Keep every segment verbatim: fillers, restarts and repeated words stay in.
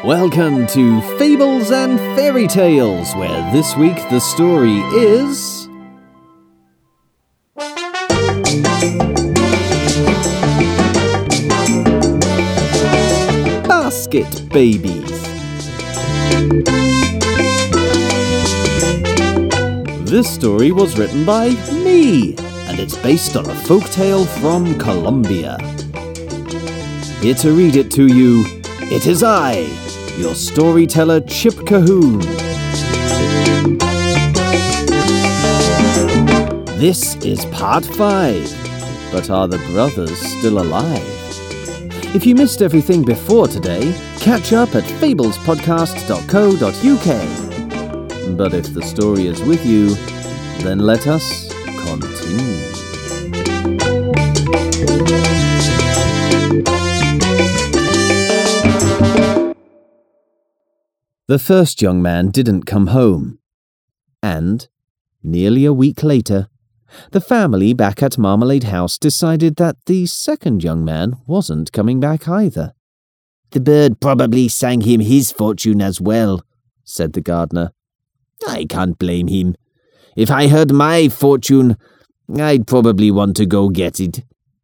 Welcome to Fables and Fairy Tales, where this week the story is... Basket Babies. This story was written by me, and it's based on a folktale from Colombia. Here to read it to you, it is I, your storyteller Chip Cahoon. This is part five, but are the brothers still alive? If you missed everything before today, catch up at fables podcast dot co dot uk. But if the story is with you, then let us continue. The first young man didn't come home, and, nearly a week later, the family back at Marmalade House decided that the second young man wasn't coming back either. "The bird probably sang him his fortune as well," said the gardener. "I can't blame him. If I heard my fortune, I'd probably want to go get it."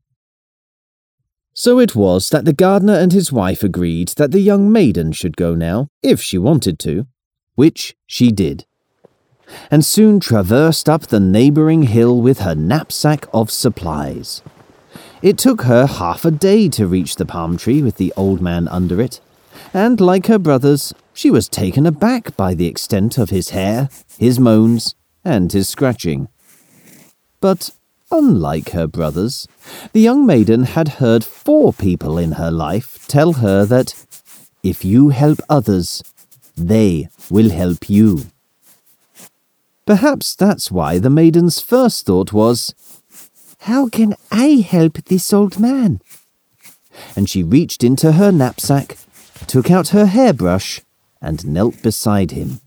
So it was that the gardener and his wife agreed that the young maiden should go now, if she wanted to, which she did, and soon traversed up the neighbouring hill with her knapsack of supplies. It took her half a day to reach the palm tree with the old man under it, and like her brothers, she was taken aback by the extent of his hair, his moans, and his scratching. But unlike her brothers, the young maiden had heard four people in her life tell her that if you help others, they will help you. Perhaps that's why the maiden's first thought was, "How can I help this old man?" And she reached into her knapsack, took out her hairbrush, and knelt beside him.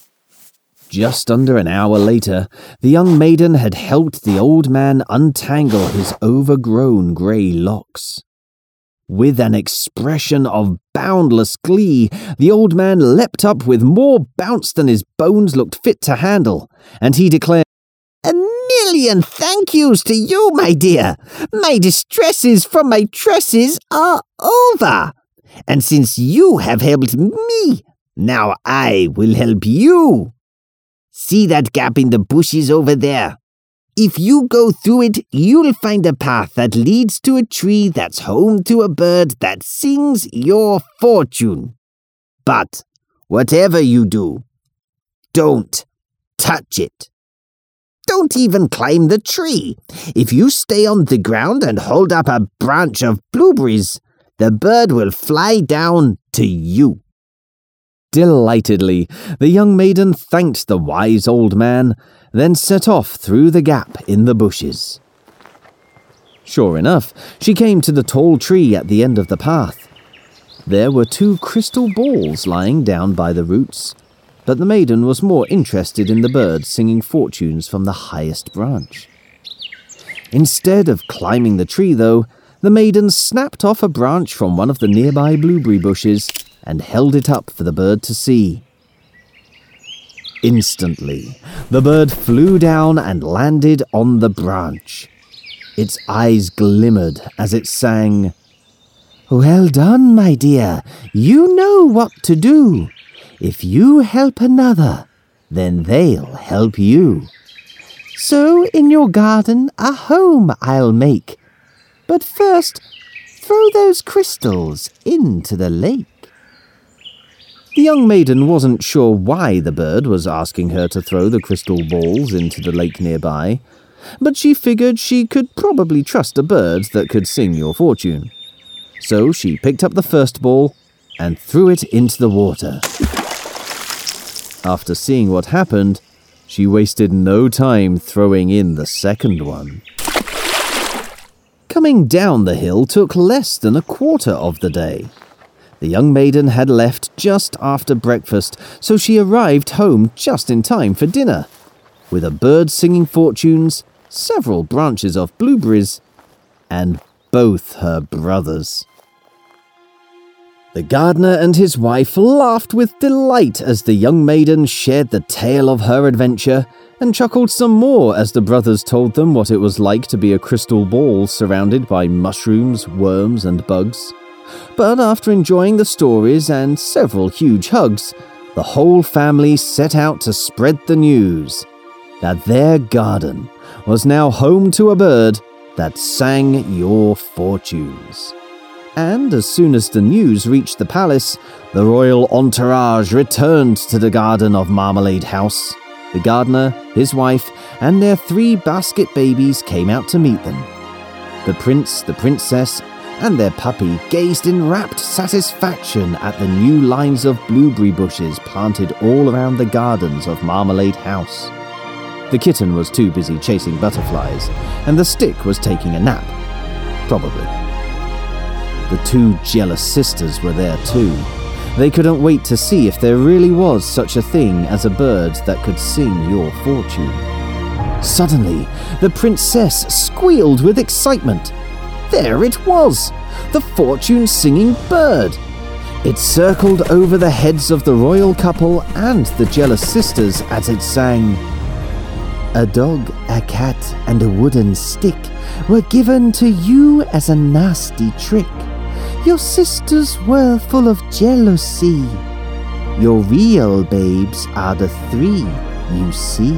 Just under an hour later, the young maiden had helped the old man untangle his overgrown grey locks. With an expression of boundless glee, the old man leapt up with more bounce than his bones looked fit to handle, and he declared, "A million thank yous to you, my dear. My distresses from my tresses are over. And since you have helped me, now I will help you. See that gap in the bushes over there? If you go through it, you'll find a path that leads to a tree that's home to a bird that sings your fortune. But whatever you do, don't touch it. Don't even climb the tree. If you stay on the ground and hold up a branch of blueberries, the bird will fly down to you." Delightedly, the young maiden thanked the wise old man, then set off through the gap in the bushes. Sure enough, she came to the tall tree at the end of the path. There were two crystal balls lying down by the roots, but the maiden was more interested in the bird singing fortunes from the highest branch. Instead of climbing the tree, though, the maiden snapped off a branch from one of the nearby blueberry bushes and held it up for the bird to see. Instantly, the bird flew down and landed on the branch. Its eyes glimmered as it sang, "Well done, my dear. You know what to do. If you help another, then they'll help you. So in your garden a home I'll make. But first, throw those crystals into the lake." The young maiden wasn't sure why the bird was asking her to throw the crystal balls into the lake nearby, but she figured she could probably trust a bird that could sing your fortune. So she picked up the first ball and threw it into the water. After seeing what happened, she wasted no time throwing in the second one. Coming down the hill took less than a quarter of the day. The young maiden had left just after breakfast, so she arrived home just in time for dinner, with a bird singing fortunes, several branches of blueberries, and both her brothers. The gardener and his wife laughed with delight as the young maiden shared the tale of her adventure, and chuckled some more as the brothers told them what it was like to be a crystal ball surrounded by mushrooms, worms, and bugs. But after enjoying the stories and several huge hugs, the whole family set out to spread the news that their garden was now home to a bird that sang your fortunes. And as soon as the news reached the palace, the royal entourage returned to the garden of Marmalade House. The gardener, his wife, and their three basket babies came out to meet them. The prince, the princess, and their puppy gazed in rapt satisfaction at the new lines of blueberry bushes planted all around the gardens of Marmalade House. The kitten was too busy chasing butterflies, and the stick was taking a nap. Probably. The two jealous sisters were there too. They couldn't wait to see if there really was such a thing as a bird that could sing your fortune. Suddenly, the princess squealed with excitement. There it was! The fortune-singing bird! It circled over the heads of the royal couple and the jealous sisters as it sang, "A dog, a cat, and a wooden stick were given to you as a nasty trick. Your sisters were full of jealousy. Your real babes are the three you see."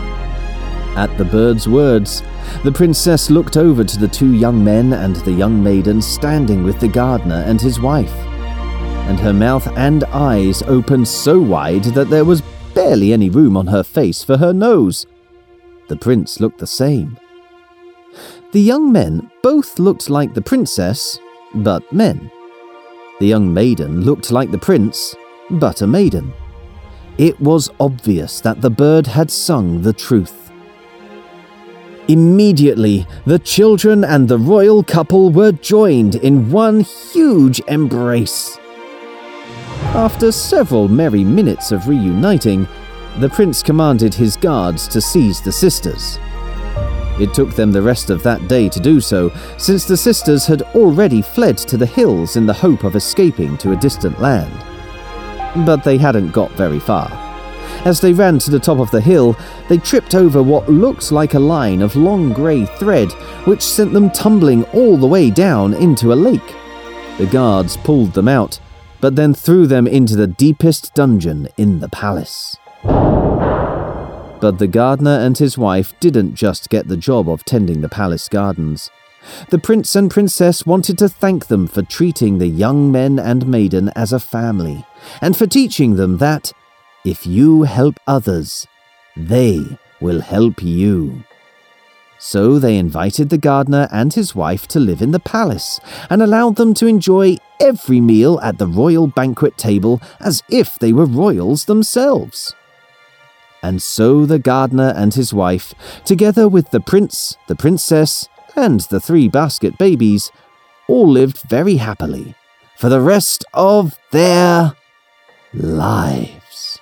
At the bird's words, the princess looked over to the two young men and the young maiden standing with the gardener and his wife, and her mouth and eyes opened so wide that there was barely any room on her face for her nose. The prince looked the same. The young men both looked like the princess, but men. The young maiden looked like the prince, but a maiden. It was obvious that the bird had sung the truth. Immediately, the children and the royal couple were joined in one huge embrace. After several merry minutes of reuniting, the prince commanded his guards to seize the sisters. It took them the rest of that day to do so, since the sisters had already fled to the hills in the hope of escaping to a distant land. But they hadn't got very far. As they ran to the top of the hill, they tripped over what looked like a line of long grey thread, which sent them tumbling all the way down into a lake. The guards pulled them out, but then threw them into the deepest dungeon in the palace. But the gardener and his wife didn't just get the job of tending the palace gardens. The prince and princess wanted to thank them for treating the young men and maiden as a family, and for teaching them that if you help others, they will help you. So they invited the gardener and his wife to live in the palace and allowed them to enjoy every meal at the royal banquet table as if they were royals themselves. And so the gardener and his wife, together with the prince, the princess, and the three basket babies, all lived very happily for the rest of their lives.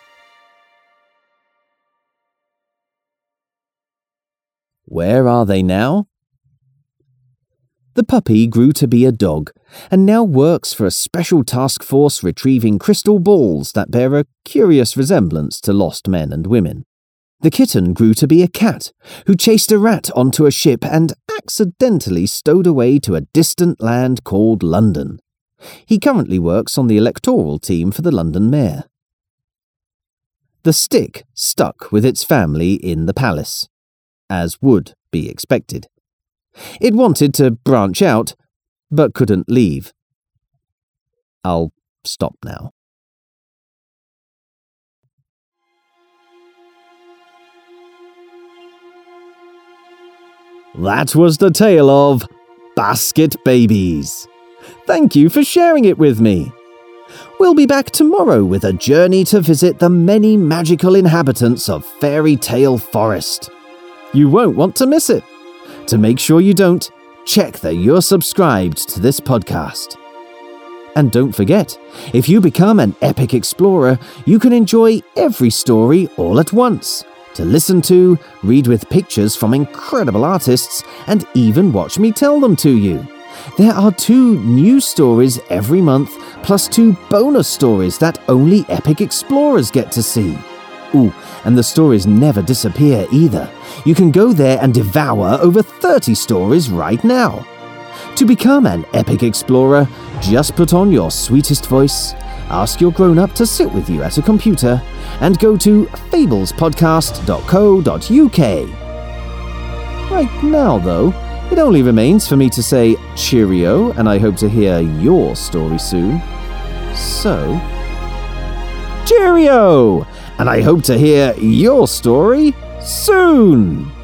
Where are they now? The puppy grew to be a dog, and now works for a special task force retrieving crystal balls that bear a curious resemblance to lost men and women. The kitten grew to be a cat, who chased a rat onto a ship and accidentally stowed away to a distant land called London. He currently works on the electoral team for the London mayor. The stick stuck with its family in the palace, as would be expected. It wanted to branch out, but couldn't leave. I'll stop now. That was the tale of Basket Babies. Thank you for sharing it with me. We'll be back tomorrow with a journey to visit the many magical inhabitants of Fairy Tale Forest. You won't want to miss it. To make sure you don't, check that you're subscribed to this podcast. And don't forget, if you become an epic explorer, you can enjoy every story all at once, to listen to, read with pictures from incredible artists, and even watch me tell them to you. There are two new stories every month, plus two bonus stories that only Epic Explorers get to see. Ooh, and the stories never disappear either. You can go there and devour over thirty stories right now. To become an Epic Explorer, just put on your sweetest voice, ask your grown-up to sit with you at a computer, and go to fables podcast dot co dot u k. Right now, though, it only remains for me to say cheerio, and I hope to hear your story soon. So, cheerio! And I hope to hear your story soon!